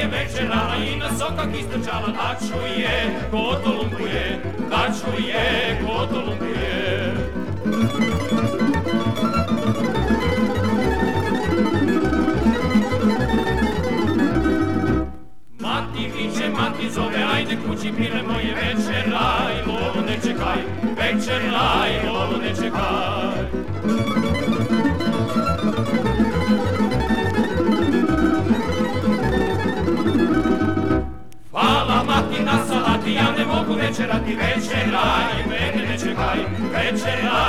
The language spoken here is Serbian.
je večerala i na sokak istrčala, da čuje ko to lumpuje, da čuje ko to lumpuje. Mati viče, mati zove, ajde kući pile moje, večeraj, lovu ne čekaj, večeraj, lovu ne čekaj. Hvala mati na salati, ja ne mogu večerati, večeraj, mene ne čekaj, večeraj.